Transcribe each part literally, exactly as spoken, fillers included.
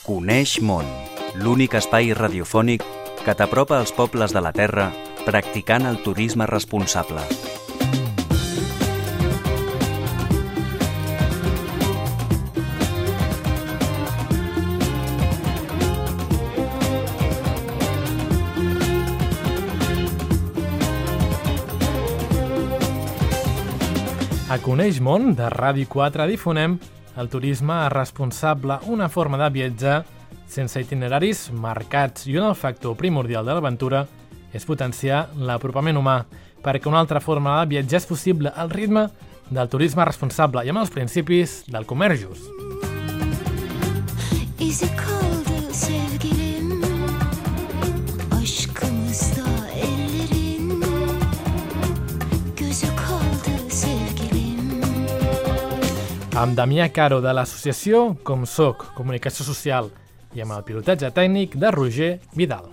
Coneix món, l'únic espai radiofònic que t'apropa als pobles de la Terra practicant el turisme responsable. A Coneix món, de Ràdio quatre, difonem el turisme responsable, una forma de viatjar sense itineraris marcats, i on el factor primordial de l'aventura és potenciar l'apropament humà, perquè una altra forma de viatjar és possible al ritme del turisme responsable i amb els principis del comerç just. İzi kaldı sevgilim, aşkımızda ellerin, gözü kaldı sevgilim. Amb Damià Caro de l'associació Com Soc, Comunicació Social, i amb el pilotatge tècnic de Roger Vidal.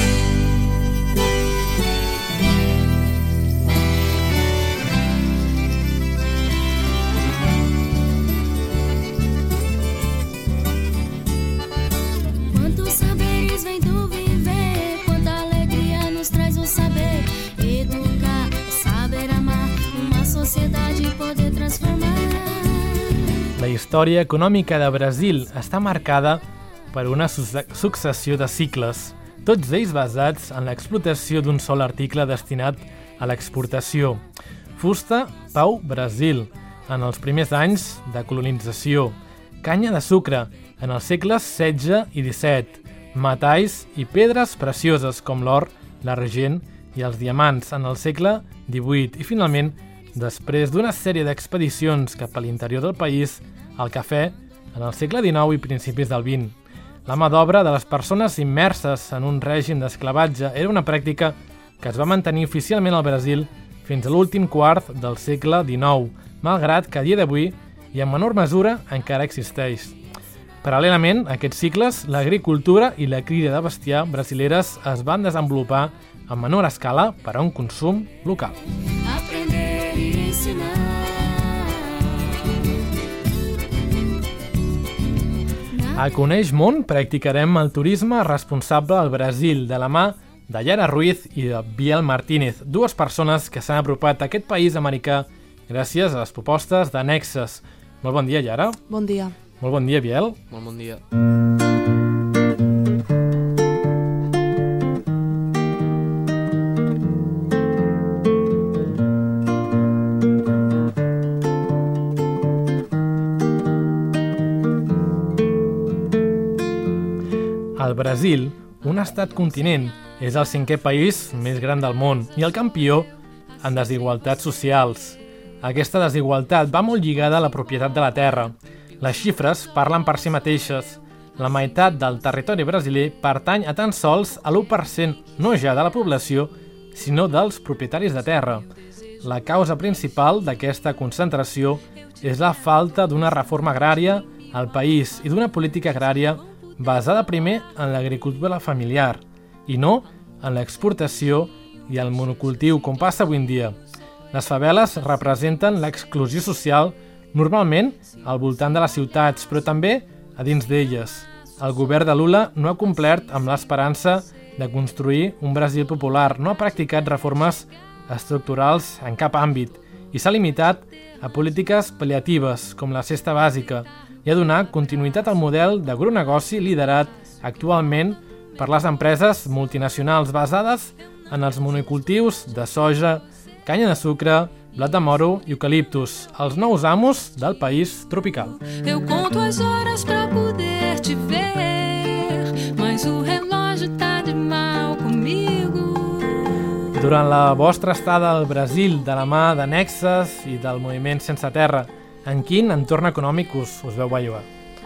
Quantos saberes vem do viver, quanta alegria nos traz o saber. Educar, saber amar, uma sociedade poder transformar. La història econòmica de Brasil està marcada per una successió de cicles, tots ells basats en l'explotació d'un sol article destinat a l'exportació. Fusta, pau, Brasil, en els primers anys de colonització. Canya de sucre, en els segles setze i disset. Metalls i pedres precioses com l'or, l'argent i els diamants en el segle divuit. I finalment, després d'una sèrie d'expedicions cap a l'interior del país, el cafè en el segle dinou i principis del vint. La mà d'obra de les persones immerses en un règim d'esclavatge era una pràctica que es va mantenir oficialment al Brasil fins a l'últim quart del segle dinou, malgrat que a dia d'avui i en menor mesura encara existeix. Paral·lelament a aquests cicles, l'agricultura i la cria de bestiar brasileres es van desenvolupar en menor escala per a un consum local. Aprender e ensinar. A Coneix món practicarem el turisme responsable al Brasil de la mà de Yara Ruiz i de Biel Martínez, dues persones que s'han apropat a aquest país americà gràcies a les propostes d'Annexes. Molt bon dia, Yara. Bon dia. Molt bon dia, Biel. Molt bon dia. El Brasil, un estat continent, és el cinquè país més gran del món i el campió en desigualtats socials. Aquesta desigualtat va molt lligada a la propietat de la terra. Les xifres parlen per si mateixes. La meitat del territori brasiler pertany a tan sols a l'u per cent no ja de la població, sinó dels propietaris de terra. La causa principal d'aquesta concentració és la falta d'una reforma agrària al país i d'una política agrària basada primer en l'agricultura familiar i no en l'exportació i el monocultiu, com passa avui en dia. Les faveles representen l'exclusió social normalment al voltant de les ciutats, però també a dins d'elles. El govern de Lula no ha complert amb l'esperança de construir un Brasil popular, no ha practicat reformes estructurals en cap àmbit i s'ha limitat a polítiques pal·liatives com la cesta bàsica i a donar continuïtat al model d'agronegoci liderat actualment per les empreses multinacionals basades en els monocultius de soja, canya de sucre, blat de moro i eucaliptus, els nous amos del país tropical. Eu conto as horas pra poder te ver, mas o relógio tá de mal comigo. Durant la vostra estada al Brasil de la mà d'Annexes i del Moviment Sense Terra, en quin entorn econòmic us, us veu bellugar?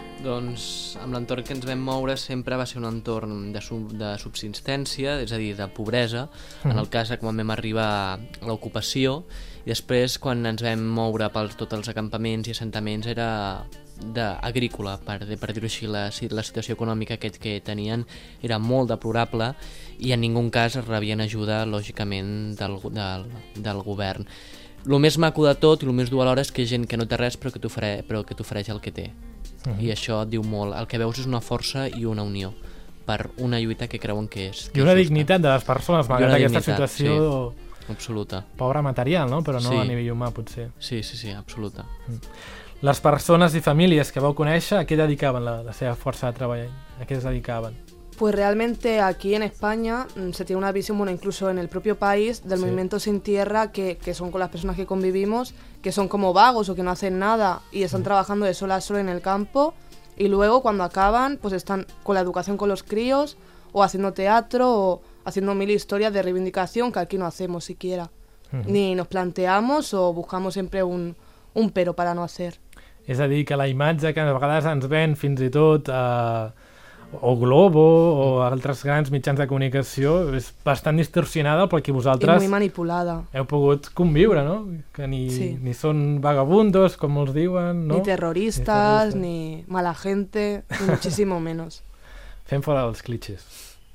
Doncs amb l'entorn que ens vam moure sempre va ser un entorn de, sub, de subsistència, és a dir, de pobresa, mm. en el cas que quan vam arribar a l'ocupació, i després quan ens vam moure per tots els acampaments i assentaments era d'agrícola, per, per dir-ho així. La, la situació econòmica que, que tenien era molt deplorable i en ningú cas rebien ajuda, lògicament, del, del, del govern. El més maco de tot i el més dur alhora és que hi ha gent que no té res però que t'ofereix el que té. Uh-huh. I això et diu molt. El que veus és una força i una unió per una lluita que creuen que és. Que I una és dignitat de les persones, malgrat aquesta situació sí, absoluta. Pobra material, no? Però no sí. a nivell humà, potser. Sí, sí, sí, absoluta. Mm. Les persones i famílies que vau conèixer, a què dedicaven la, la seva força de treball? A què es dedicaven? Pues realmente aquí en España se tiene una visión, bueno, incluso en el propio país, del sí. movimiento Sin Tierra, que, que son con las personas que convivimos, que son como vagos o que no hacen nada y están mm. trabajando de sol a sol en el campo, y luego cuando acaban pues están con la educación con los críos o haciendo teatro o haciendo mil historias de reivindicación que aquí no hacemos siquiera. Mm-hmm. Ni nos planteamos o buscamos siempre un, un pero para no hacer. És a dir, que la imatge que a vegades ens ven fins i tot a... o Globo o altres grans mitjans de comunicació és bastant distorsionada perquè vosaltres I muy manipulada. Heu pogut conviure, no? Que ni, sí. ni són vagabundos, com els diuen, no? Ni terroristas, ni, ni mala gente, ni muchísimo menos. Fem fora els clichés.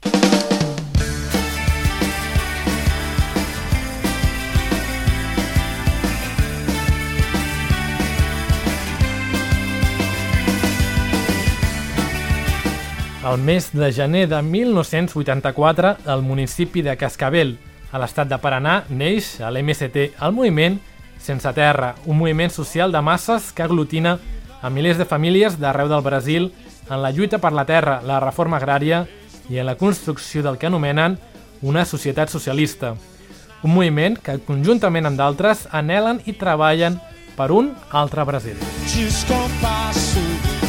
El mes de gener de mil nou-cents vuitanta-quatre, el municipi de Cascabel, a l'estat de Paranà, neix a l'M S T, el moviment Sense Terra, un moviment social de masses que aglutina a milers de famílies d'arreu del Brasil en la lluita per la terra, la reforma agrària i en la construcció del que anomenen una societat socialista. Un moviment que, conjuntament amb d'altres, anhelen i treballen per un altre Brasil. Descompasso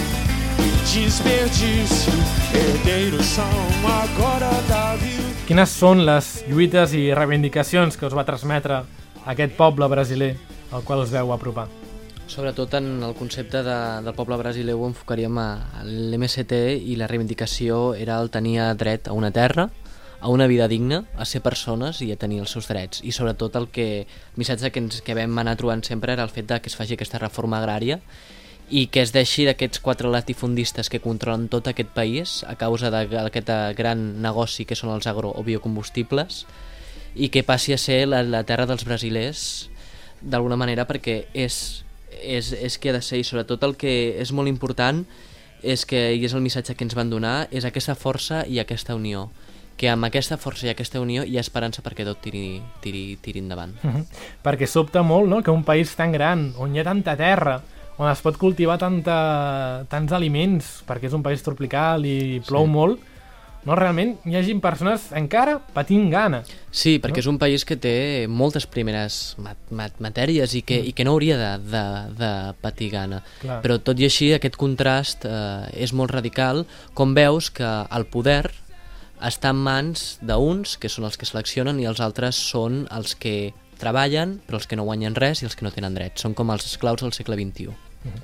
desperdício, herdeiros são agora da vida. Quines són les lluites i reivindicacions que us va transmetre aquest poble brasiler al qual us veu apropar? Sobretot en el concepte de, del poble brasiler ho enfocaríem a, a l'M S T i la reivindicació era el tenir dret a una terra, a una vida digna, a ser persones i a tenir els seus drets. I sobretot el, que, el missatge que, ens, que vam anar trobant sempre era el fet de que es faci aquesta reforma agrària i que es deixi d'aquests quatre latifundistes que controlen tot aquest país a causa d'aquest gran negoci que són els agro o biocombustibles i que passi a ser la, la terra dels brasilers d'alguna manera perquè és, és, és que ha de ser i sobretot el que és molt important és que, i és el missatge que ens van donar, és aquesta força i aquesta unió, que amb aquesta força i aquesta unió hi ha esperança perquè tot tiri, tiri, tiri endavant. Mm-hmm. Perquè sobta molt, no?, que un país tan gran, on hi ha tanta terra, on es pot cultivar tanta, tants aliments, perquè és un país tropical i plou sí. molt, no, realment hi hagi persones encara patint gana. Sí, perquè no? És un país que té moltes primeres mat mat matèries i que, mm. i que no hauria de, de, de patir gana. Clar. Però tot i així aquest contrast eh, és molt radical, com veus que el poder està en mans d'uns, que són els que seleccionen, i els altres són els que treballen, però els que no guanyen res i els que no tenen drets. Són com els esclaus del segle vint-i-u.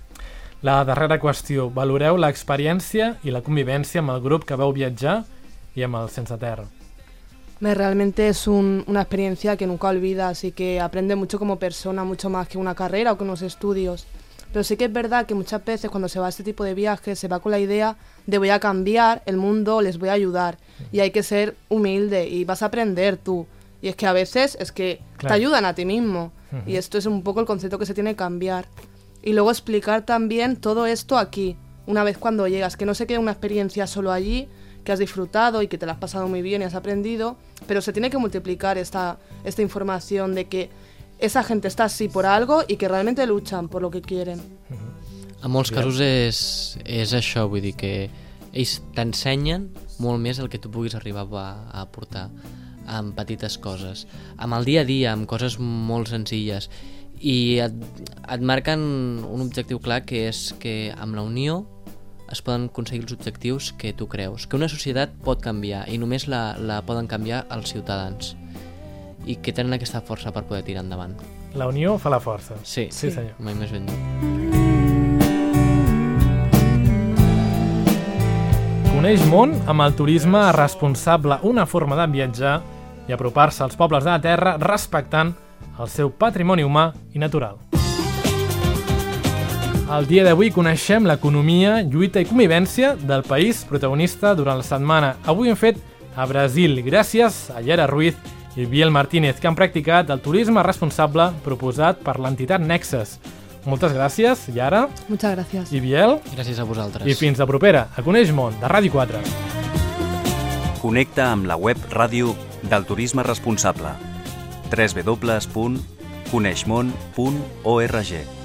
La darrera qüestió. Valoreu l'experiència i la convivència amb el grup que vau viatjar i amb el Sense Terra. Realmente es un, una experiencia que nunca olvidas y que aprende mucho como persona, mucho más que una carrera o que unos estudios. Pero sí que es verdad que muchas veces cuando se va a este tipo de viajes se va con la idea de voy a cambiar el mundo, les voy a ayudar. Y hay que ser humilde y vas a aprender tú. Y es que a veces es que claro. te ayudan a ti mismo. Uh-huh. Y esto es un poco el concepto que se tiene que cambiar. Y luego explicar también todo esto aquí, una vez cuando llegas, que no se quede una experiencia solo allí, que has disfrutado y que te la has pasado muy bien y has aprendido, pero se tiene que multiplicar esta, esta información de que esa gente està así por algo i que realment luchan por lo que quieren. Uh-huh. En molts casos és, és això, vull dir que ells t'ensenyen molt més el que tu puguis arribar a, a aportar amb petites coses, amb el dia a dia, amb coses molt senzilles, i et, et marquen un objectiu clar, que és que amb la unió es poden aconseguir els objectius que tu creus, que una societat pot canviar i només la, la poden canviar els ciutadans i que tenen aquesta força per poder tirar endavant. La unió fa la força. Sí, sí senyor. Mai més ben dit. Coneix món amb el turisme responsable, una forma de viatjar i apropar-se als pobles de la terra respectant el seu patrimoni humà i natural. El dia d'avui coneixem l'economia, lluita i convivència del país protagonista durant la setmana. Avui hem fet a Brasil, gràcies a Yara Ruiz i Biel Martínez, que han practicat el turisme responsable proposat per l'entitat Nexes, moltes gràcies, Yara. Muchas gracias. I Biel. Gràcies a vosaltres. I fins la propera, a Coneix Món, de Ràdio quatre. Connecta amb la web ràdio del turisme responsable. w w w punt coneixmon punt org